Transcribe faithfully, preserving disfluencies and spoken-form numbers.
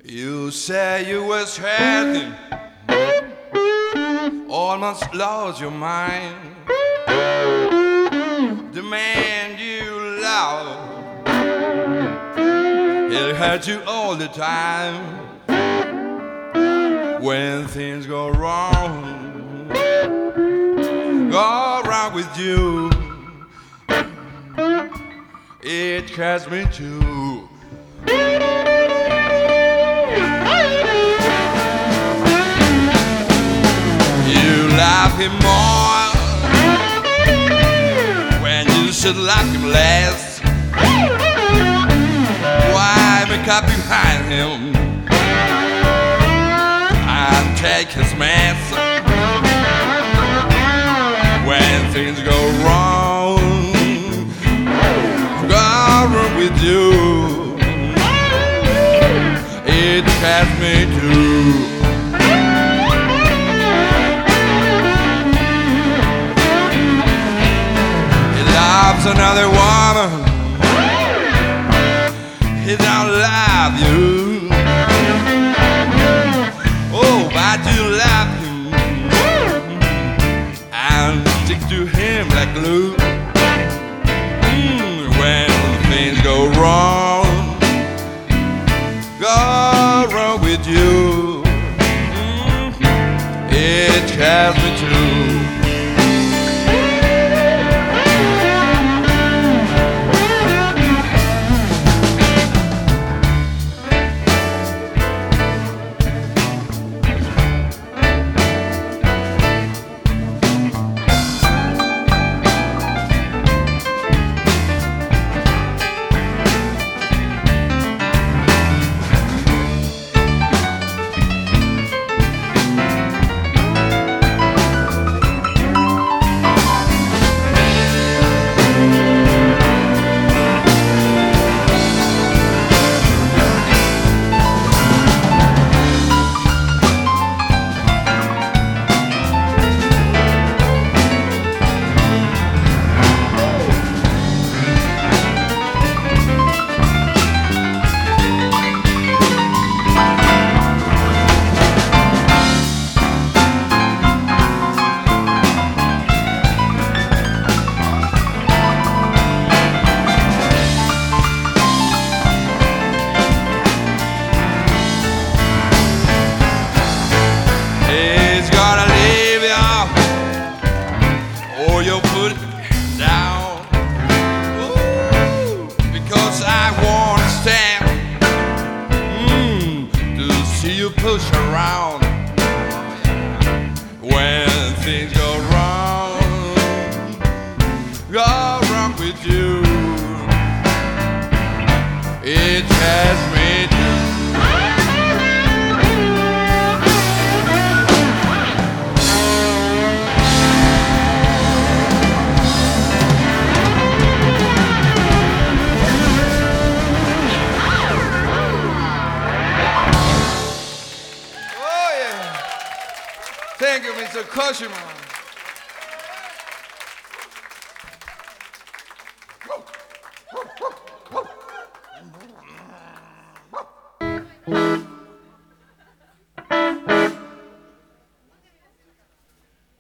You say you was hurting, almost lost your mind. The man you love, he'll hurt you all the time. When things go wrong, go wrong with you, it hurts me too. Love him more when you should love him less. Why make up behind him and take his mess? When things go wrong, go wrong with you, it hurts me too. Another woman, he don't love you. Oh, but you love him and stick to him like glue. Mm, when things go wrong, go wrong with you, mm, it has me too. Push around when things go wrong, go wrong with you, it has me too. Thank you, Mister Koshima.